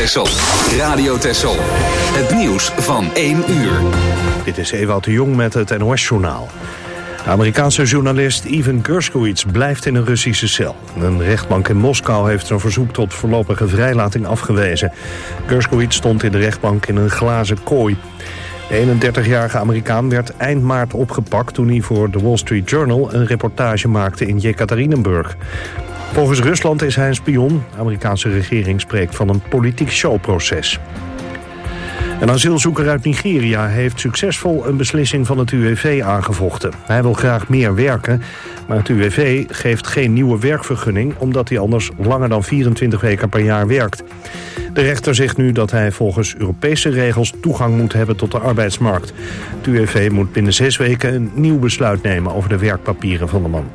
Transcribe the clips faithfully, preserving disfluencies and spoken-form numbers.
Texel. Radio Texel. Het nieuws van één uur. Dit is Ewout de Jong met het N O S-journaal. De Amerikaanse journalist Ivan Gershkovich blijft in een Russische cel. Een rechtbank in Moskou heeft zijn verzoek tot voorlopige vrijlating afgewezen. Gershkovich stond in de rechtbank in een glazen kooi. De eenendertigjarige Amerikaan werd eind maart opgepakt toen hij voor The Wall Street Journal een reportage maakte in Jekaterinburg. Volgens Rusland is hij een spion. De Amerikaanse regering spreekt van een politiek showproces. Een asielzoeker uit Nigeria heeft succesvol een beslissing van het U W V aangevochten. Hij wil graag meer werken, maar het U W V geeft geen nieuwe werkvergunning omdat hij anders langer dan vierentwintig weken per jaar werkt. De rechter zegt nu dat hij volgens Europese regels toegang moet hebben tot de arbeidsmarkt. Het U W V moet binnen zes weken een nieuw besluit nemen over de werkpapieren van de man.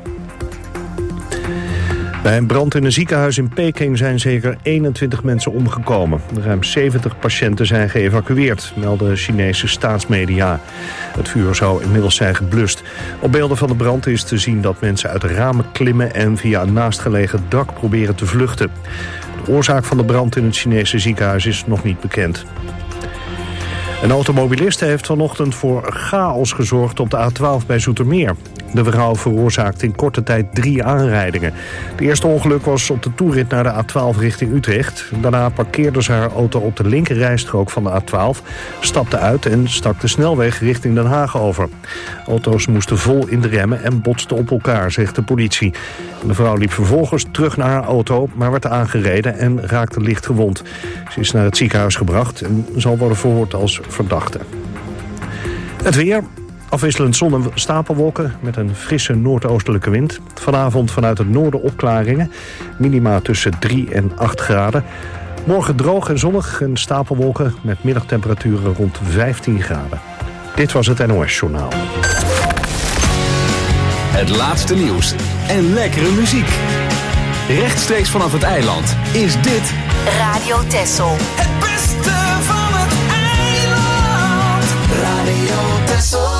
Bij een brand in een ziekenhuis in Peking zijn zeker eenentwintig mensen omgekomen. Ruim zeventig patiënten zijn geëvacueerd, melden Chinese staatsmedia. Het vuur zou inmiddels zijn geblust. Op beelden van de brand is te zien dat mensen uit de ramen klimmen en via een naastgelegen dak proberen te vluchten. De oorzaak van de brand in het Chinese ziekenhuis is nog niet bekend. Een automobilist heeft vanochtend voor chaos gezorgd op de A twaalf bij Zoetermeer. De vrouw veroorzaakte in korte tijd drie aanrijdingen. Het eerste ongeluk was op de toerit naar de A twaalf richting Utrecht. Daarna parkeerde ze haar auto op de linkerrijstrook van de A twaalf, stapte uit en stak de snelweg richting Den Haag over. Auto's moesten vol in de remmen en botsten op elkaar, zegt de politie. De vrouw liep vervolgens terug naar haar auto, maar werd aangereden en raakte licht gewond. Ze is naar het ziekenhuis gebracht en zal worden verhoord als verdachte. Het weer. Afwisselend zon en stapelwolken met een frisse noordoostelijke wind. Vanavond vanuit het noorden opklaringen. Minima tussen drie en acht graden. Morgen droog en zonnig en stapelwolken met middagtemperaturen rond vijftien graden. Dit was het N O S-journaal. Het laatste nieuws en lekkere muziek. Rechtstreeks vanaf het eiland is dit Radio Texel. Het beste van het eiland. Radio Texel.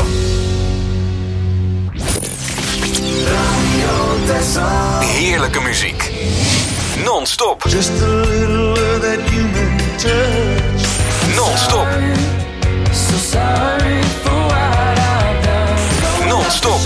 Radio Texel. heerlijke muziek. Non-stop. Just a little of that human touch. Non-stop. So sorry for what I've done. Non-stop.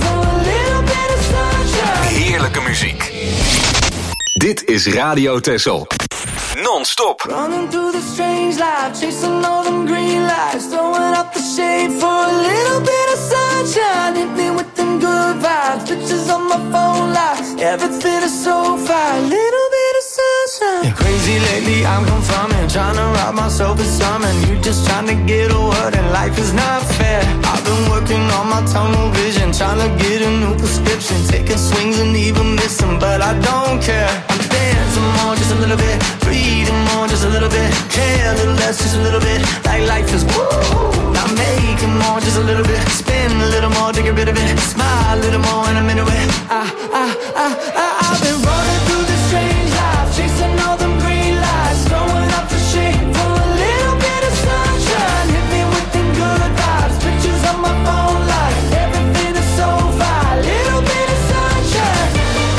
Heerlijke muziek. Dit is Radio Texel. Non-stop. Running through the strange life, chasing all them green lights, throwing up the shade for a little bit of sunshine. Hit me with them good vibes, pictures on my phone lights. Everything is so fine, little bit of sunshine. You're crazy lately, I'm confirming, trying to rob myself of something. You just trying to get a word and life is not fair. I've been working on my tunnel vision, trying to get a new prescription, taking swings and even missing, but I don't care. I'm dancing more, just a little bit, breathing more, just a little bit, care a little less, just a little bit, like life is woo. I'm making more, just a little bit, spin a little more to get rid of it, smile a little more and I'm into it. I, I, I, I, I've been running through this strange life, chasing all them green lights, throwing up the shade for a little bit of sunshine. Hit me with them good vibes, pictures on my phone light, everything is so fine, little bit of sunshine.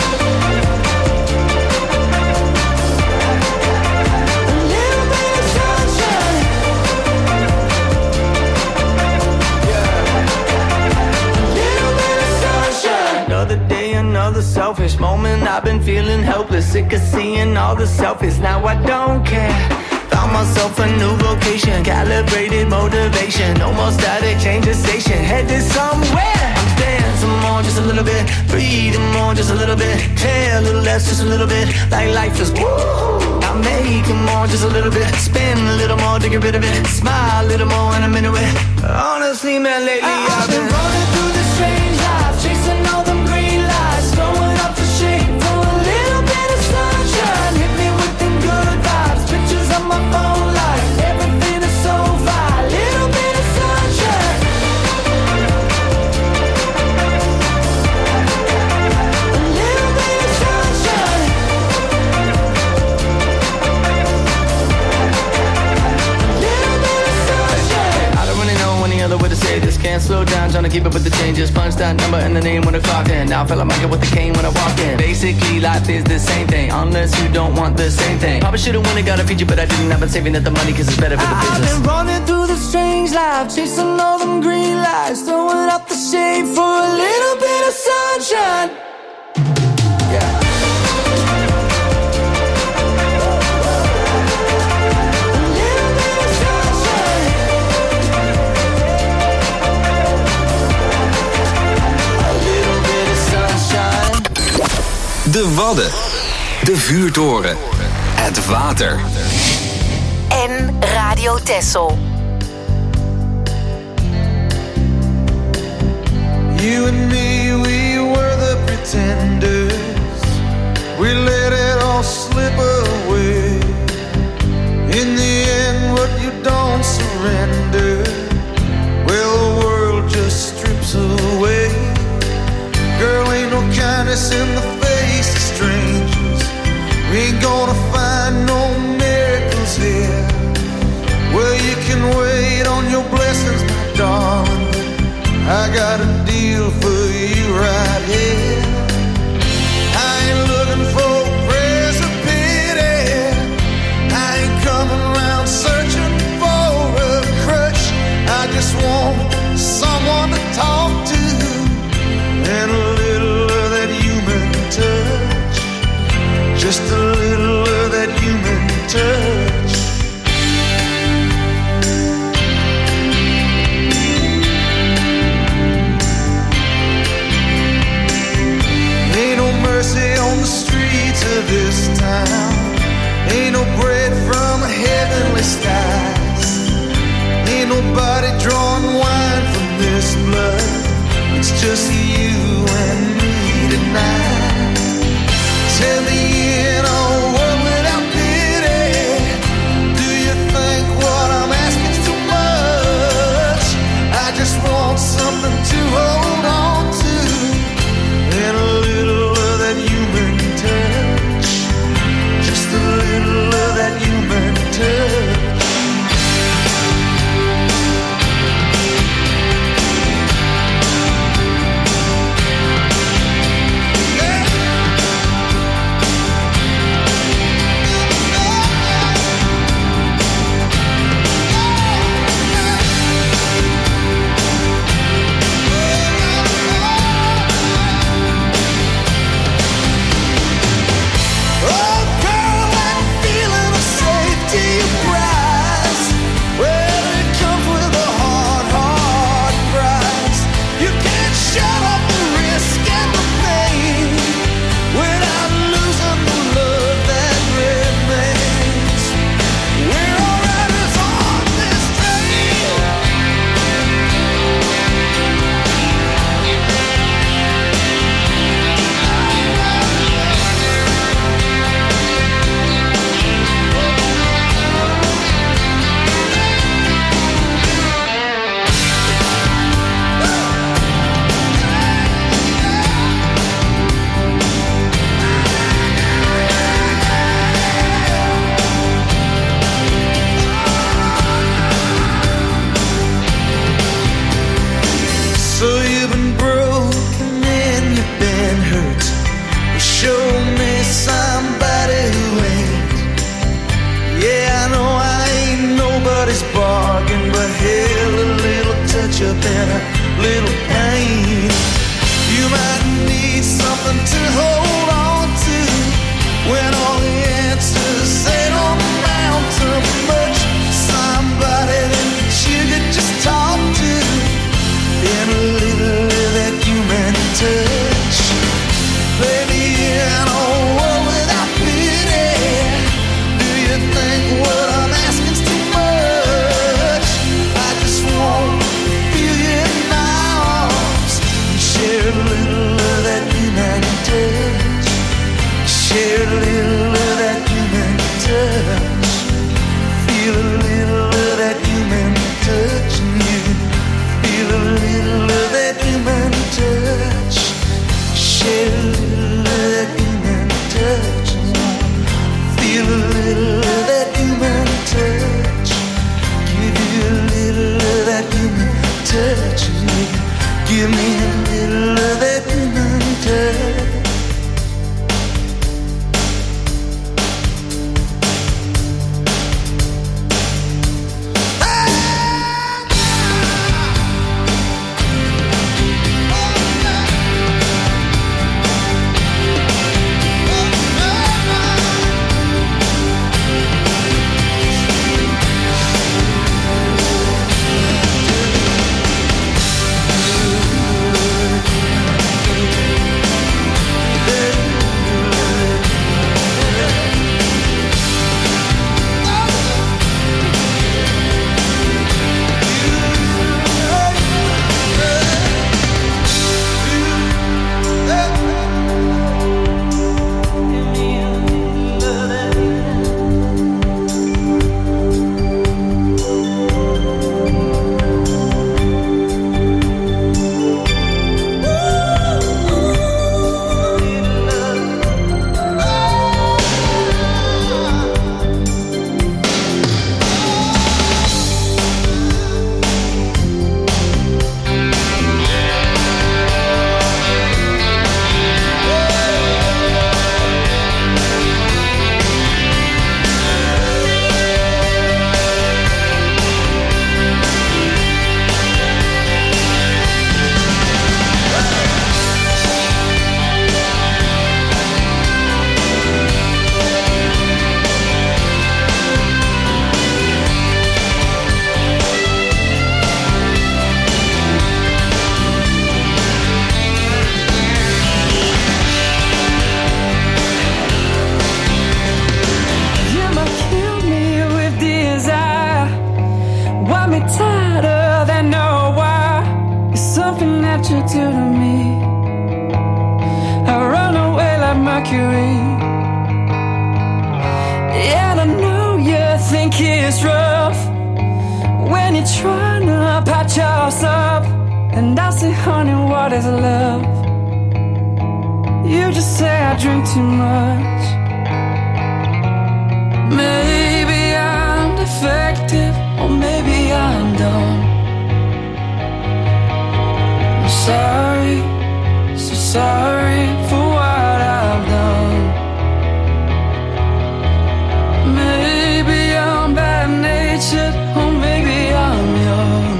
A little bit of sunshine. Yeah. A little bit of sunshine. Another day, another selfish moment. I've been feeling helpless, sick of seeing all the selfies. Now I don't care. Found myself a new vocation, calibrated motivation. No more static, change the station, headed somewhere. I'm dancing more, just a little bit, breathing more, just a little bit, care a little less, just a little bit, like life is woo. I'm making more, just a little bit, spin a little more to get rid of it, smile a little more and I'm into it. Honestly, man, lately I, I've been running through this strange life, chasing all them green lights, throwing up the shade for a little bit of sunshine. Hit me with them good vibes, pictures on my phone light, everything is so fine, little bit of sunshine. A little bit of sunshine. A little bit of sunshine. I don't really know any other way to say this. can't slow down, trying to keep up with the changes. Punch that number and the name when the clock in. Now I feel like Michael with the cane when I walk in. Basically, life is the same thing, unless you don't want the same thing. Probably should've won it, got a feature, but I didn't. I've been saving up the money, cause it's better for the business. I've been running through the strange life, chasing all them green lights, throwing out the shade for a little bit of sunshine. Yeah. De Wadden. De Vuurtoren. Het water. En Radio Texel. You and me, we were the pretenders. We let it all slip away. In the end, what you don't surrender, well, the world just strips away. Girl, ain't no kindness in the face of strangers. We ain't gonna find no miracles here. Well, you can wait on your blessings, my darling, I got a deal for you right here. I ain't looking for prayers of pity. I ain't coming around searching for a crutch. I just want someone to talk to, and a little of that human touch. Just a little of that human touch. Ain't no mercy on the streets of this town. Ain't no bread from heavenly skies. Ain't nobody drawing wine from this blood. It's just you and me tonight. Tell me in a world without pity, do you think what I'm asking is too much? I just want something to hold on to, and a little of that human touch. Just a little of that human touch. Feel you in my what you do to me. I run away like Mercury. Yeah, I know you think it's rough when you're trying to patch us up. And I say, honey, what is love? You just say I drink too much. Maybe I'm defective, or maybe I'm dumb. I'm sorry, so sorry for what I've done. Maybe I'm bad-natured, or maybe I'm young.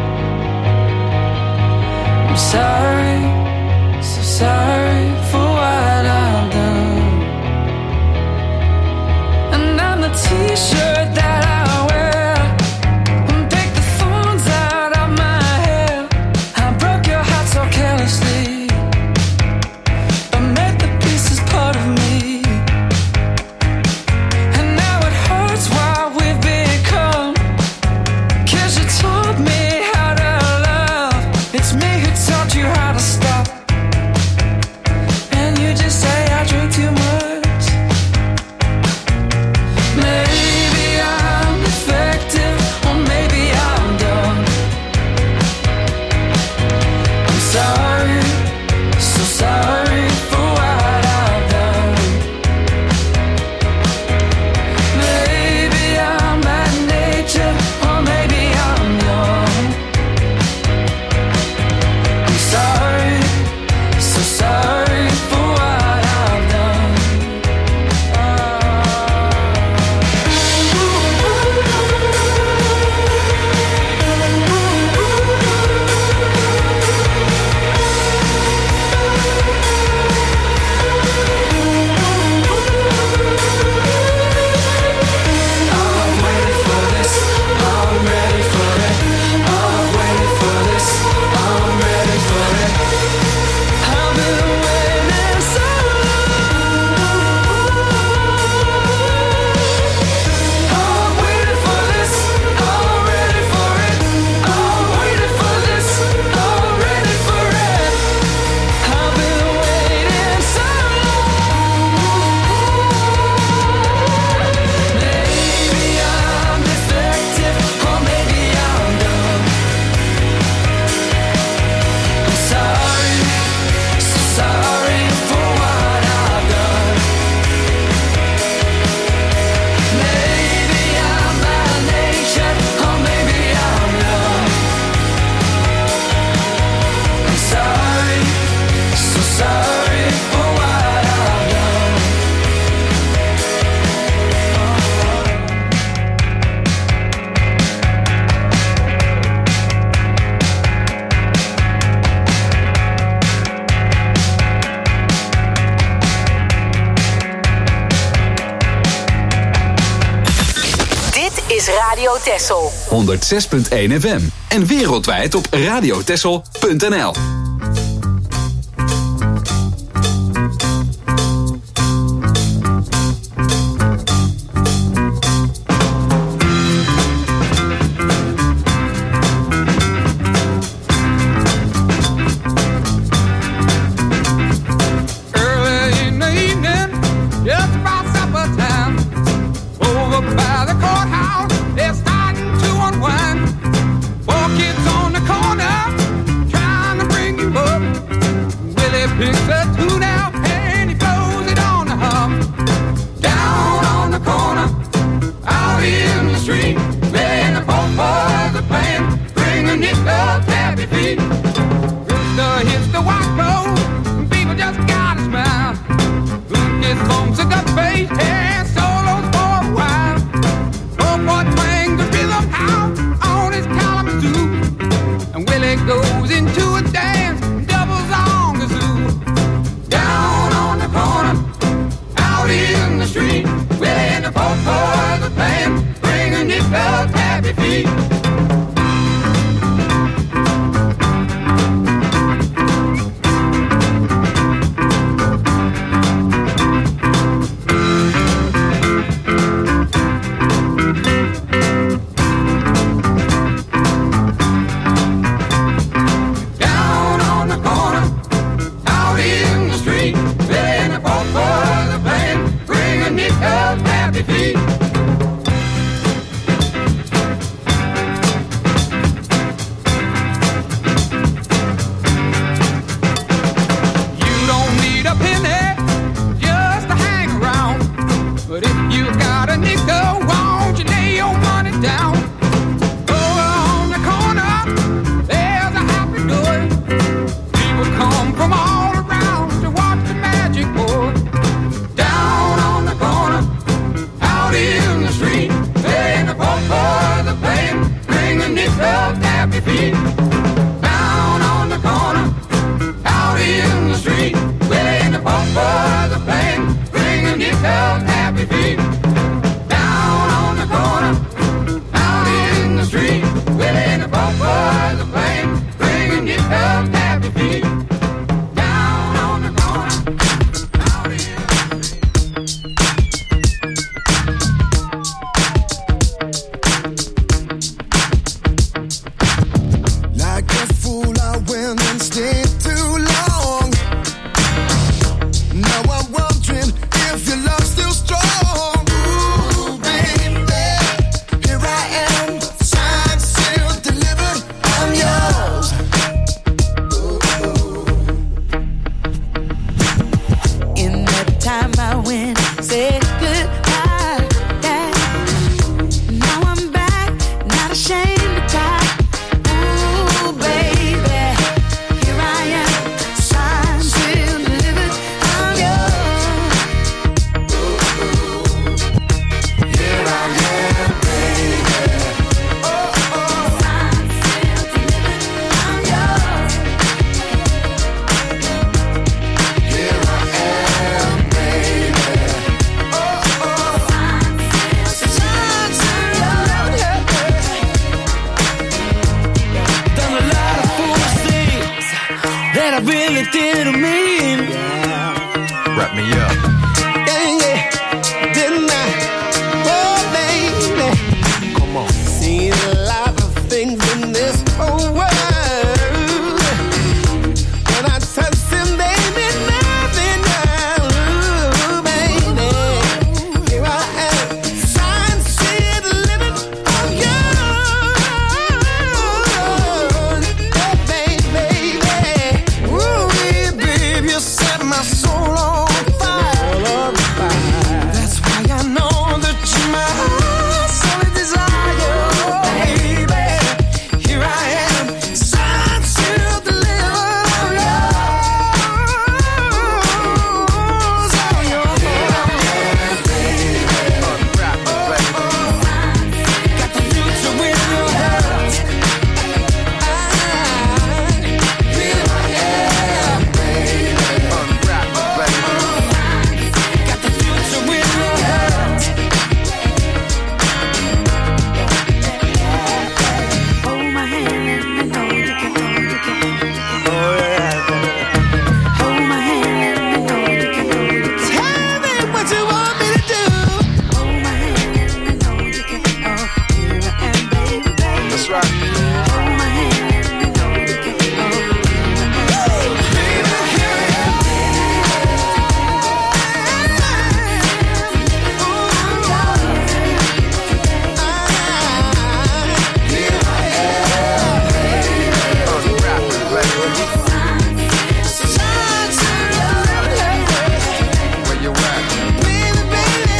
I'm sorry, so sorry for what I've done. And I'm the t-shirt that I wear, and pick the thorns out of my hair. I broke your heart so carelessly, but made the pieces part of me. And now it hurts what we've become, 'cause you taught me how to love. It's me who taught you how to stop. And you just say I drink too much. Maybe I'm defective, or maybe I'm dumb. I'm sorry, so sorry for what I've done. Maybe I'm bad-natured, or maybe I'm young. I'm sorry, so sorry for what I've done. I've waited for this, I'm ready for it. I've waited for this, I'm ready for it. I've been waiting so long. I've waited for this, I'm ready for it. I've waited for this, I'm ready for it. I've been waiting so long. Maybe I'm defective, or maybe I'm dumb. I'm sorry, so sorry for what I've done. Maybe I'm bad-natured, or maybe I'm young. I'm sorry, so sorry for what I've done. Dit is Radio Texel. honderdzes punt één F M. En wereldwijd op radiotexel punt n l. Early in the evening, just about supper time, over by the courthouse, they're starting to unwind. Four kids on the corner, trying to bring you up. Willie picks a tune out and he blows it on the hum. Down on the corner, out in the street, playing the poor boys are playing, bringing it up happy feet. Rooster hits the white road, people just gotta smile. Look his phone's a gut face and solos for a while. Oh boy, twang the rhythm out on his Kalamazoo, and Willie goes into a dance, doubles on the zoo. Down on the corner, out in the street, Willie and the poor boys are playing, bringing it up happy feet. felt happy feet. Down on the corner, out in the street, Willie and the bumpers are playing, ringing you felt happy feet. Down on the corner, out in the street, Willie and the bumpers are playing, ringing you felt happy feet. Down on the corner, out in the street. Like a fool, I went and stayed too long. Now I'm wondering if your love's still strong. Ooh, baby, here I am, signed, sealed, delivered, I'm yours. Ooh. In that time I went, said goodbye, yeah. Now I'm back, not ashamed to cry. Ooh, baby, here I am, signed, sealed, delivered, I'm yours. Here I am, baby. Oh, oh. Signed, sealed, delivered, I'm yours. Here I am, baby. Oh, oh. Signed, sealed, Signed, sealed, Done a lot of foolish things that I really didn't mean. Wrap me up. yeah, yeah. Didn't I? Oh, baby. Come on. Seen a lot of things in this whole world. When I touch them, baby, nothing now. Ooh, baby, here I am, signed, sealed, delivered, I'm yours. Oh, baby, baby. Ooh, baby, you set my soul on fire. That's why I know that you're my heart's only desire. Oh, baby, here I am, signed, sealed, delivered, I'm yours. I'm yours. Unwrap me, baby. Got the future in your hands. Here I am, baby. Unwrap me, baby. Got the future in your hands. hold my hand, let me know you can, know you can. Hold my hand, let me know you can, know you can. Tell me what you want me to do. Hold my hand, let me know you can. Oh, here I am, baby, baby. That's right. Hold my hand, let me know you can. Oh, Baby, here I am. Here I am, Unwrap me, baby. signed, sealed, Where you at? baby, baby,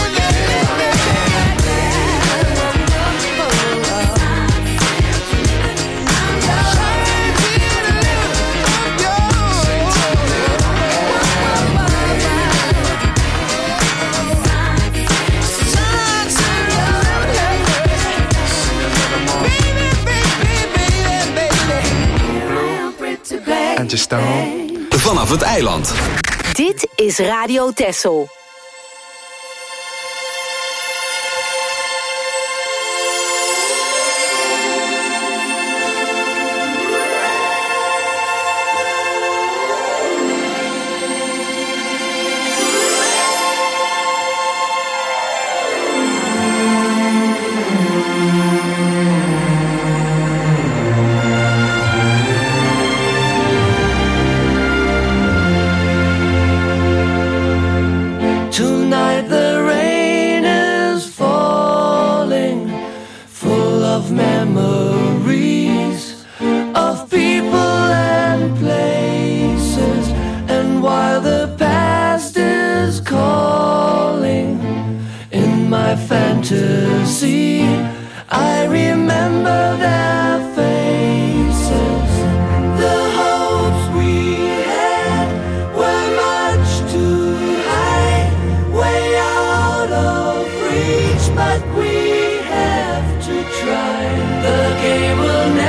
And just stone. Vanaf het eiland. Dit is Radio Texel. tonight the rain is falling, full of memories of people and places. And while the past is calling in my fantasy, I remember their faces. The hopes we had were much too high, way out of reach, but we have to try. The game will never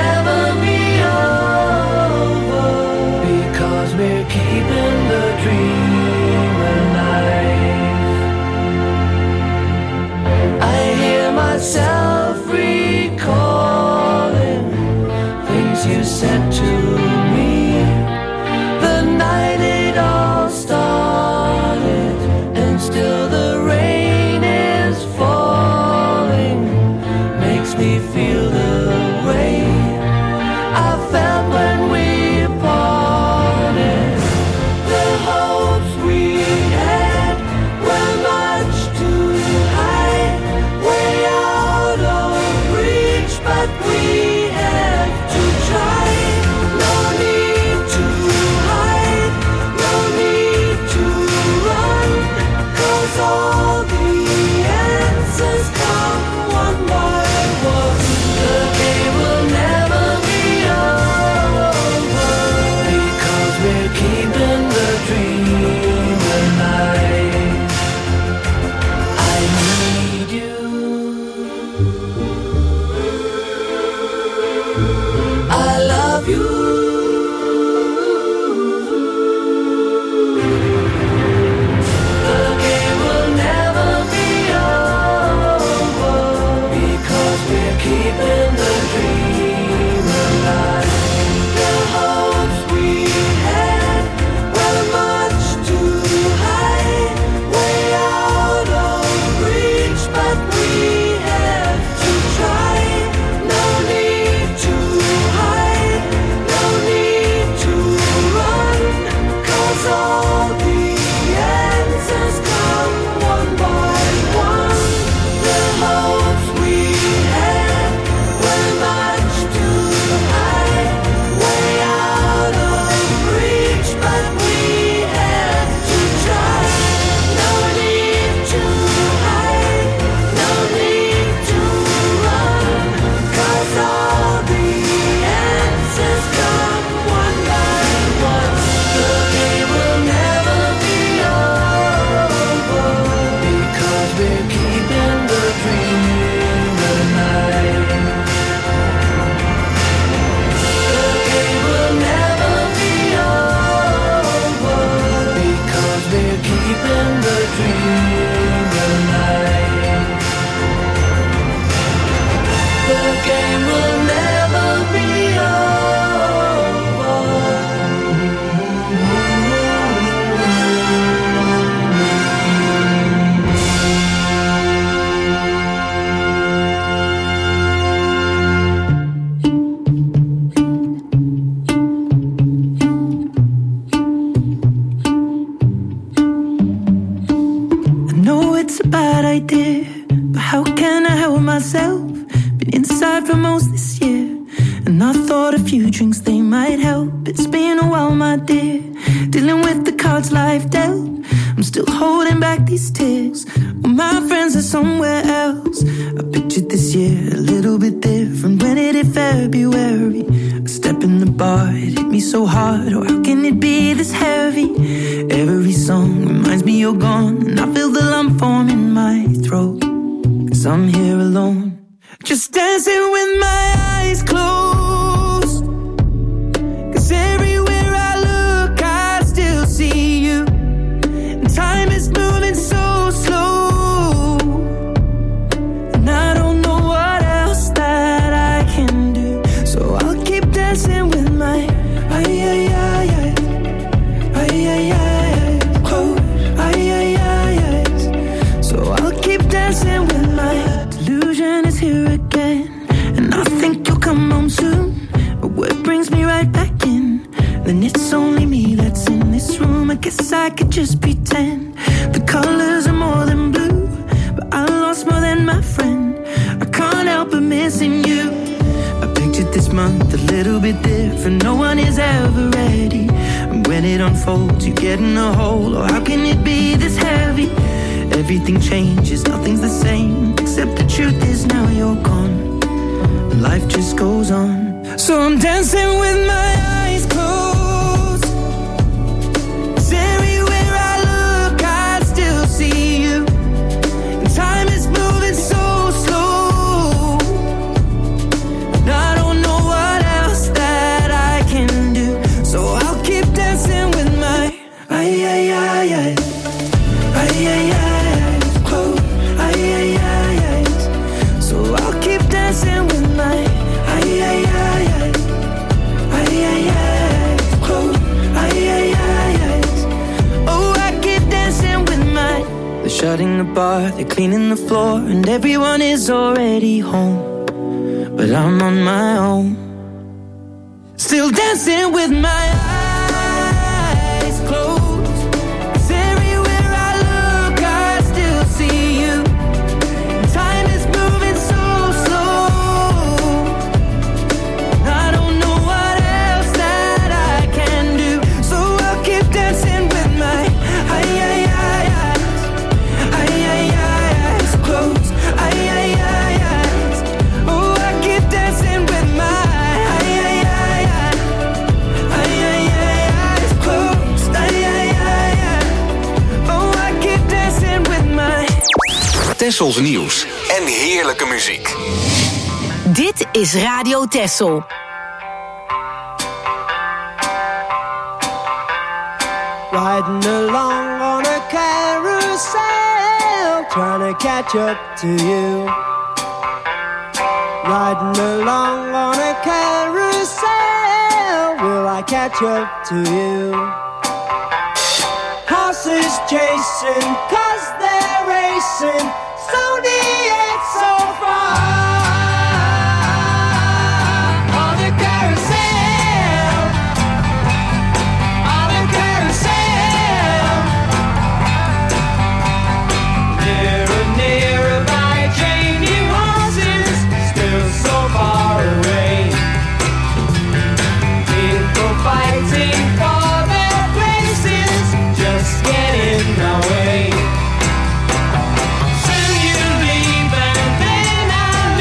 few drinks, they might help. It's been a while, my dear, dealing with the cards life dealt. I'm still holding back these tears. Well, my friends are somewhere else. I pictured this year a little bit different. When it hit February, a step in the bar, it hit me so hard. Oh, how can it be this heavy? Every song reminds me you're gone, and I feel the lump form in my throat. Cause I'm here alone, just dancing with my eyes closed. Cause everywhere I look, I still see you. And time is moving so slow, and I don't know what else that I can do. So I'll keep dancing with my ay ay ay ay ay ay ay close ay ay ay ay. So I'll keep dancing with my delusion is here again, and I think you'll come home soon. But what brings me right back in? Then it's only me that's in this room. I guess I could just pretend the colors are more than blue, but I lost more than my friend. I can't help but missing you. I pictured this month a little bit different. No one is ever ready, and when it unfolds, you get in a hole. Oh, how can it be this heavy? Everything changes, nothing's the same, except the truth is now you're gone, and life just goes on. So I'm dancing with my eyes closed. 'Cause everywhere I look, I still see you. And time is moving so slow, and I don't know what else that I can do. So I'll keep dancing with my ay ay ay ay ay ay ay close ay ay ay ay. So I'll keep dancing with my ay ay ay ay ay ay ay close ay ay ay ay. Oh, I keep dancing with my. They're shutting the bar, they're cleaning the floor, and everyone is already home, but I'm on my own, still dancing with my eyes closed. 'Cause everywhere I look, I still see you. Time is moving so slow, and I don't know what else that I can do. So I'll keep dancing with my ay ay ay eyes, ay ay ay eyes closed, ay ay ay eyes. Oh, I keep dancing with my ay ay ay ay ay ay ay eyes closed, ay ay ay ay. Oh, I keep dancing with my. Tessels nieuws en heerlijke muziek. Dit is Radio Tessel. Riding along on a carousel, trying to catch up to you. Riding along on a carousel, will I catch up to you? Horses chasing, 'cause they're racing, so near, so far. On a carousel, on a carousel. Nearer, nearer by a train, you horses, still so far away. People fighting for their places, just get in my way. Soon you leave and then I'll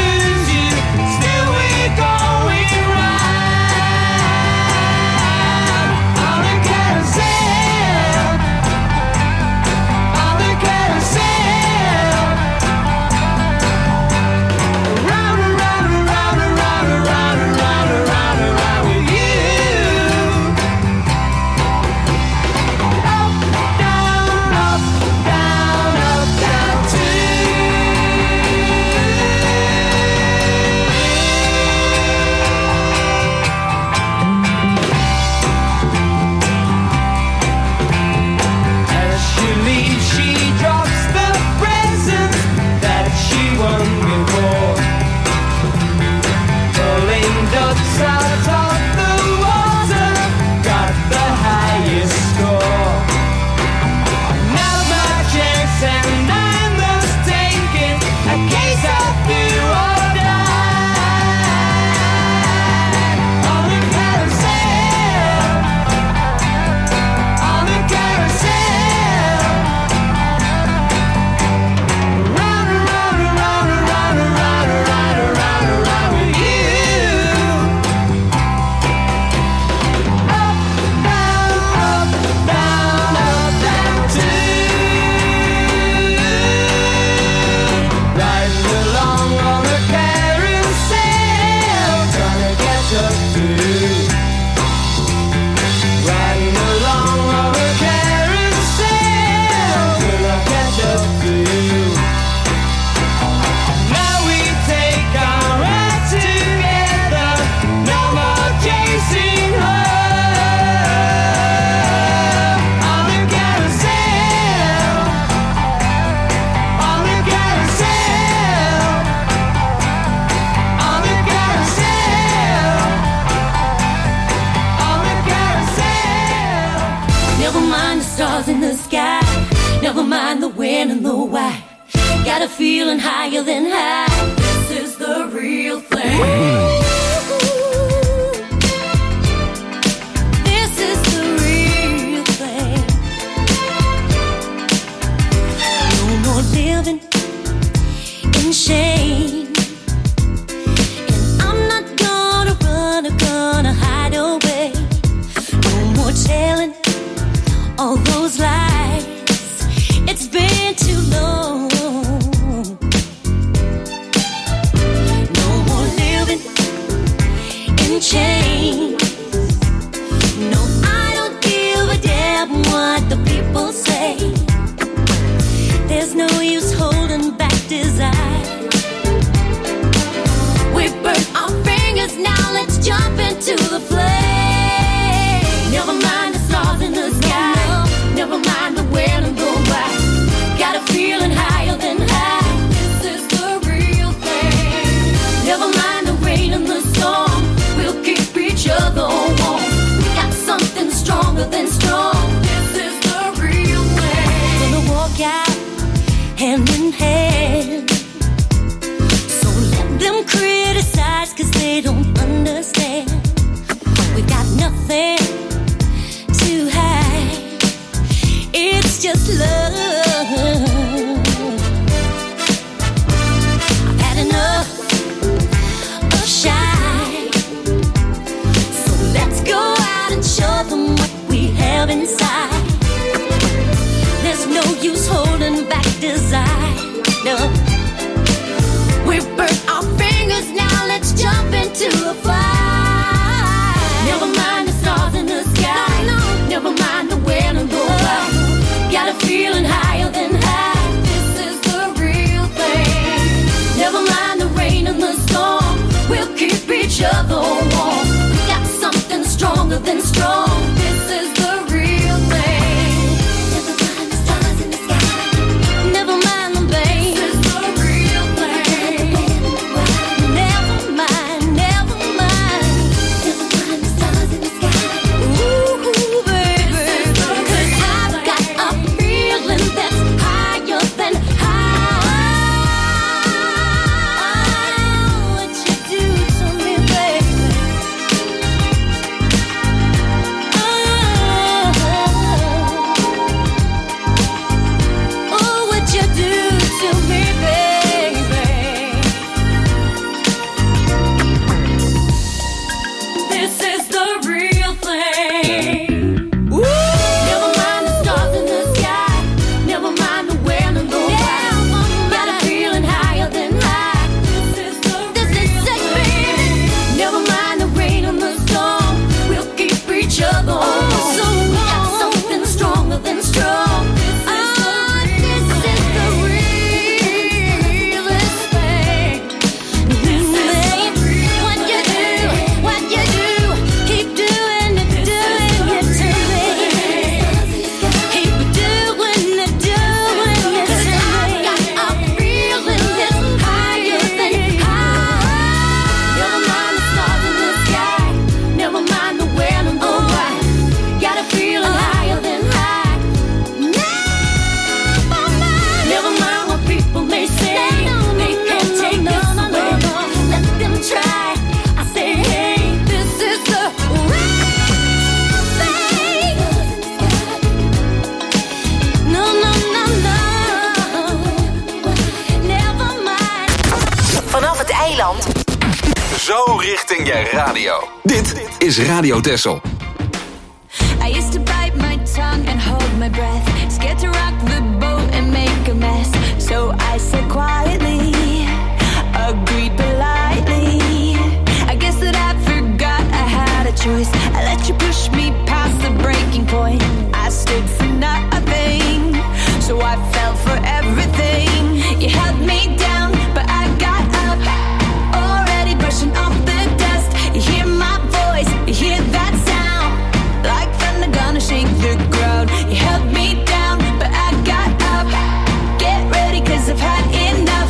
stars in the sky. Never mind the when and the why. Got a feeling higher than high. This is the real thing. This is the real thing. No more living in shame. And I'm not gonna run or gonna hide away. No more telling all those lies. It's been too long. No more living in chains. No, I don't give a damn what the people say. There's no use holding back desire. We burnt our fingers, now let's jump into the flame. Never mind the stars in the sky. Never mind the when and the why. Got a feeling higher than high. This is the real thing. Never mind the rain and the storm. We'll keep each other warm. We got something stronger than strong. This is the real thing. Gonna walk out hand in hand. So let them criticize, cause they don't understand. We've got nothing to hide. It's just love. I've had enough of shy. So let's go out and show them what we have inside. There's no use holding back desire. No. We've burnt our fingers, now let's jump into the fire. Never mind the stars in the sky. No, no. Never mind the when and the why. Got a feeling higher than high. This is the real thing. Never mind the rain and the storm. We'll keep each other warm. We got something stronger than strong. This is the real thing. Never mind the stars in the sky. Never mind the pain. This is the real thing. Never mind, never mind. Never mind the stars in the sky. Ooh, baby. Cause I've got a feeling that's higher than high. What you do to me, baby? Oh, oh, what you do to me, baby? This is the real thing. Never mind the stars in the sky. Never mind the when and the why. Got a feeling higher than high. This is the real thing. Never mind the rain and the storm. We'll keep each other warm. We got something stronger than strong. This is the realest thing. This is what you do, what you do. Keep doing it, doing it to me. Keep doing it, doing it to me. I've got a feeling that's higher than high. Never mind the stars in the sky. Never mind the when and the why. Got a feeling higher than high. Never mind. Never mind what people may say. They can't take this away. Let them try. I say, hey, this is the real thing. No, no, no, no. Never mind. Vanaf het eiland. Zo richting je radio. Dit is Radio Texel. I used to bite my tongue and hold my breath, scared to rock the boat and make a mess. So I said quietly, agreed politely. I guess that I forgot I had a choice. I let you push me past the breaking point. I stood for nothing, so I fell for everything. You held me down, but I got up, already brushing off the dust. You hear my voice, you hear that sound, like thunder gonna shake the ground. You held me down, but I got up. Get ready, cause I've had enough.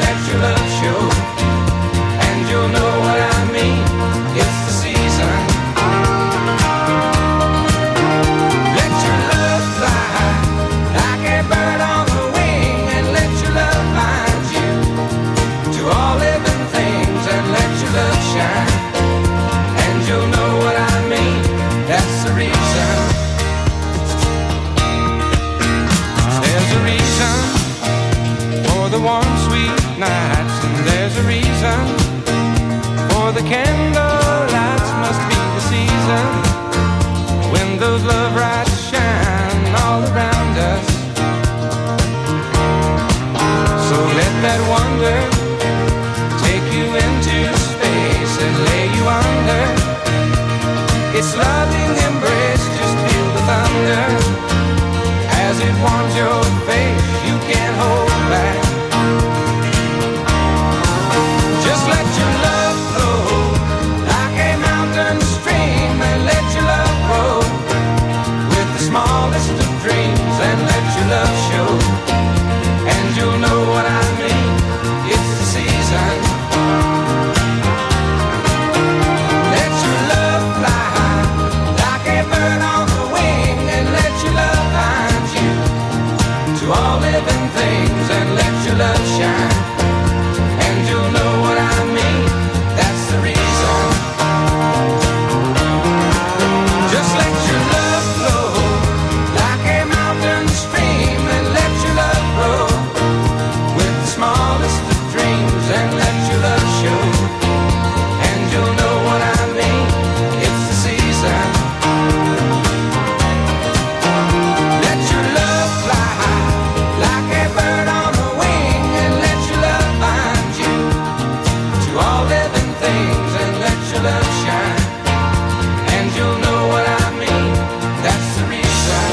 let your love show. And you'll know what I mean. It's the season. Let your love fly like a bird on the wing, and let your love find you to all living things, and let your love shine. And you'll know what I mean. That's the reason. There's a reason for the warm, sweet nights, and there's a reason for the candle lights. Must be the season when those love lights shine all around us. So let that wonder take you into space and lay you under its loving embrace. Just feel the thunder as it warms your face. You can't hold back. Just let your love flow like a mountain stream, and let your love grow with the smallest of dreams, and let your love show. And you'll know what I mean. It's the season. Let your love fly like a bird on the wing, and let your love find you to all living things, and let your love shine. And you'll know what I mean. That's the reason. Just let your love flow like a mountain stream, and let your love grow with the smallest of dreams, and let your love show. And you'll know what I mean. It's the season. Let your love fly like a bird on the wing, and let your love find you to all living things, and let your love shine. And you'll know what I mean. That's the reason.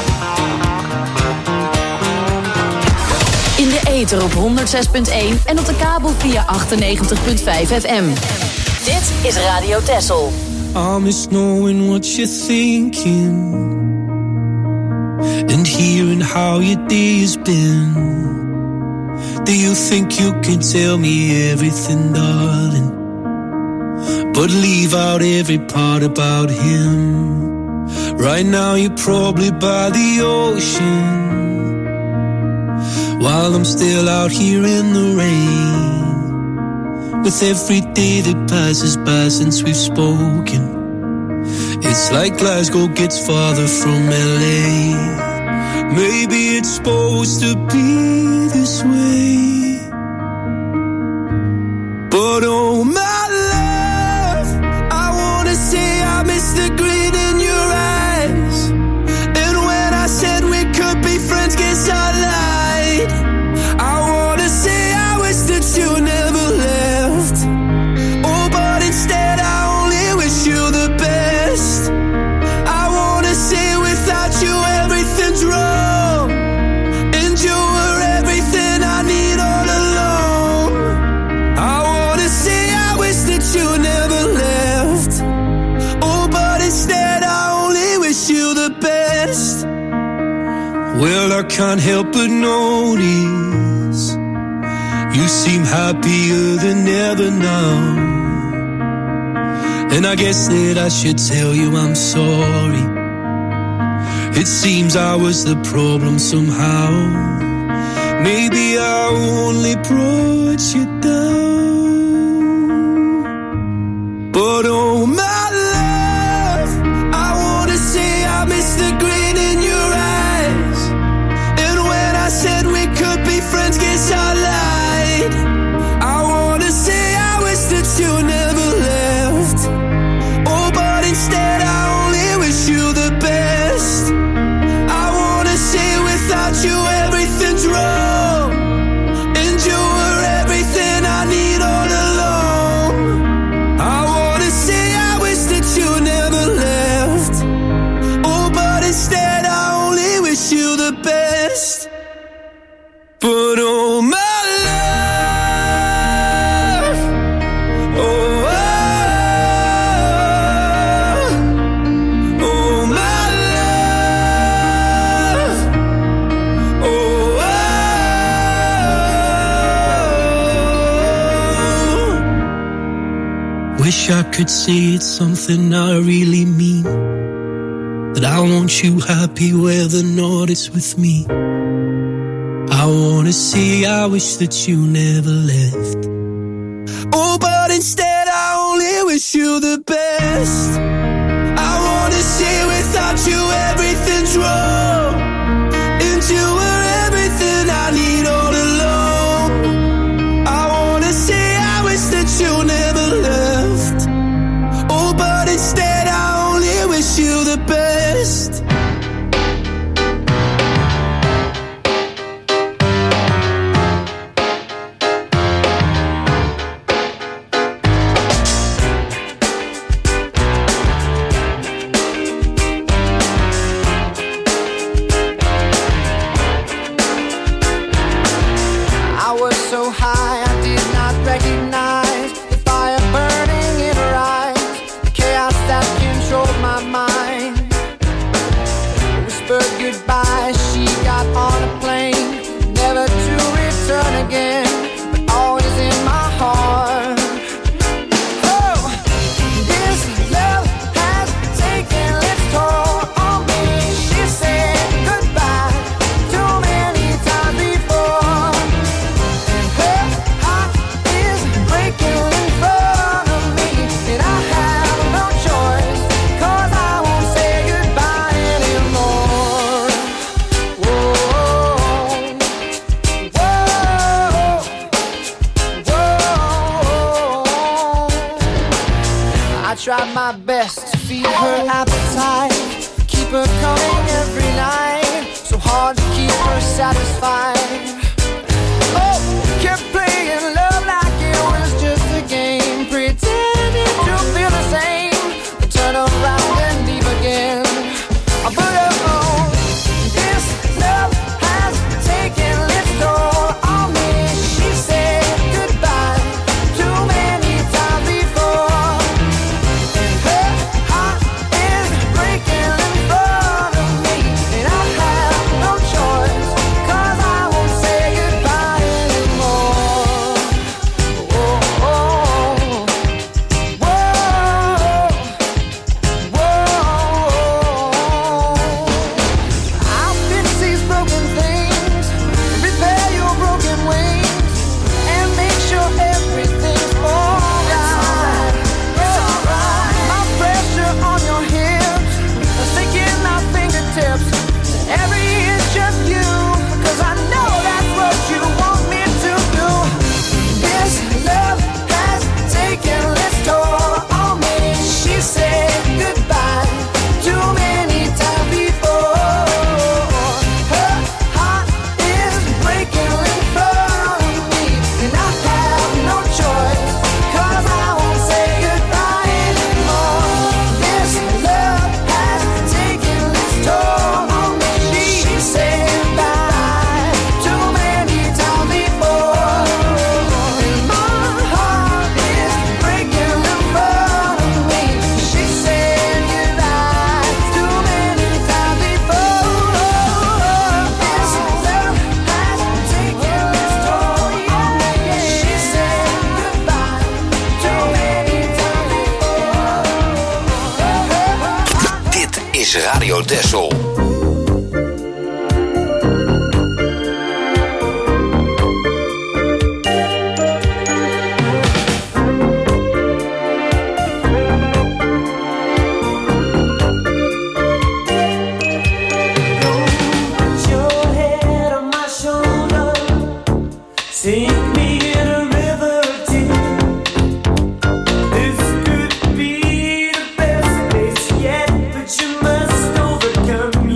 In de ether op honderd zes punt één en op de kabel via achtennegentig punt vijf F M. Dit is Radio Texel. I miss knowing what you're thinking and hearing how your day has been. Do you think you can tell me everything, darling, but leave out every part about him? Right now you're probably by the ocean, while I'm still out here in the rain. With every day that passes by since we've spoken, it's like Glasgow gets farther from L A. Maybe it's supposed to be this way, but oh my love, I wanna say I miss the grin in your eyes. And when I said we could be friends, guess I lied. I wanna say I wish that you never left. Oh, but instead I only wish you the best. I wanna say without you everything's wrong, and you were everything I need all along. I wanna say I wish that you never left. Oh, but instead I only wish you the best. Well, I can't help but notice you seem happier than ever now, and I guess that I should tell you I'm sorry. It seems I was the problem somehow. Maybe I only brought you down, but oh my love, I wanna say I miss the grin in your eyes. And when I said we could be friends, guess I lied. I wanna say I wish that you never left. Oh, but instead I only wish you the best. I wanna say without you everything's wrong, and you were everything I Wish I could say it's something I really mean, that I want you happy where the north is with me. I wanna say I wish that you never left. Oh, but instead I only wish you the best. I wanna say without you everything's wrong, and you were everything I need all along. I wanna say I wish that you never left. Oh, but instead I only wish you the best. Tried my best to feed her appetite, keep her coming every night, so hard to keep her satisfied. Oh, kept playing love like it was just a game, pretending to feel the same, then turn around and leave again. I put her on. This love has taken its toll on me. She said goodbye too many times before. Radio Texel. Come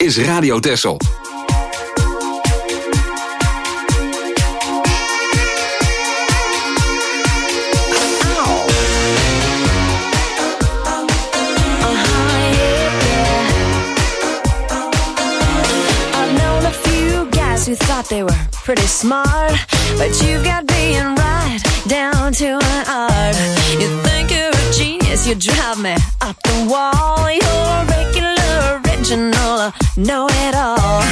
is Radio Texel. Who thought they were pretty smart, but you got being right down to an art. You think you're a genius, you drive me up the wall. You're regular, original, know-it-all.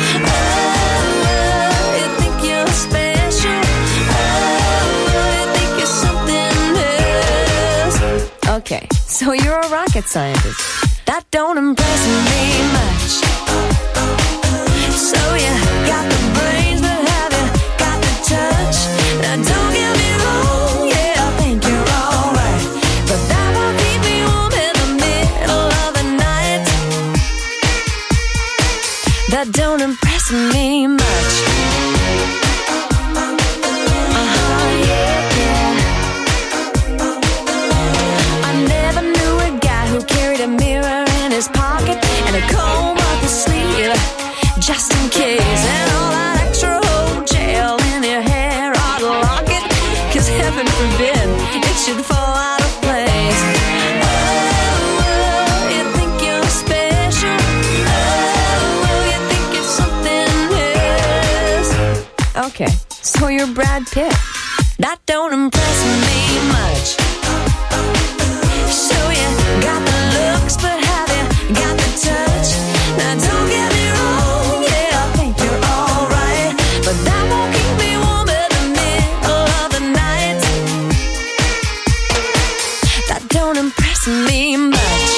Oh, you think you're special. Oh, you think you're something else. Okay, so you're a rocket scientist. That don't impress me much. So you got the brains, but have you got the touch? Now don't get me wrong, yeah, I think you're alright, but that won't keep me warm in the middle of the night. That don't impress me much. Uh-huh, yeah, yeah. I never knew a guy who carried a mirror in his pocket and a comb up his sleeve, just in case, and all that extra old gel in your hair ought to lock it, cause heaven forbid it should fall out of place. Oh, you think you're special. Oh, you think you're something else. Okay, so you're Brad Pitt. That don't impress me much. So you got the looks, but have you got the touch? Now don't get me wrong, yeah, I think you're alright, but that won't keep me warm in the middle of the night. That don't impress me much.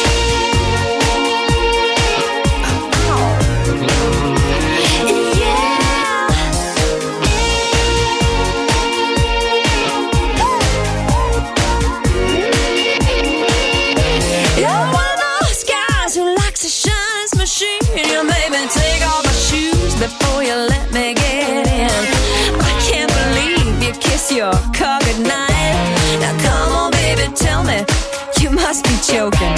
You're one of those guys who likes to shine his machine. You made me take off my shoes before you let me get in. I can't believe you kiss your car goodnight. Now come on, baby, tell me, you must be joking.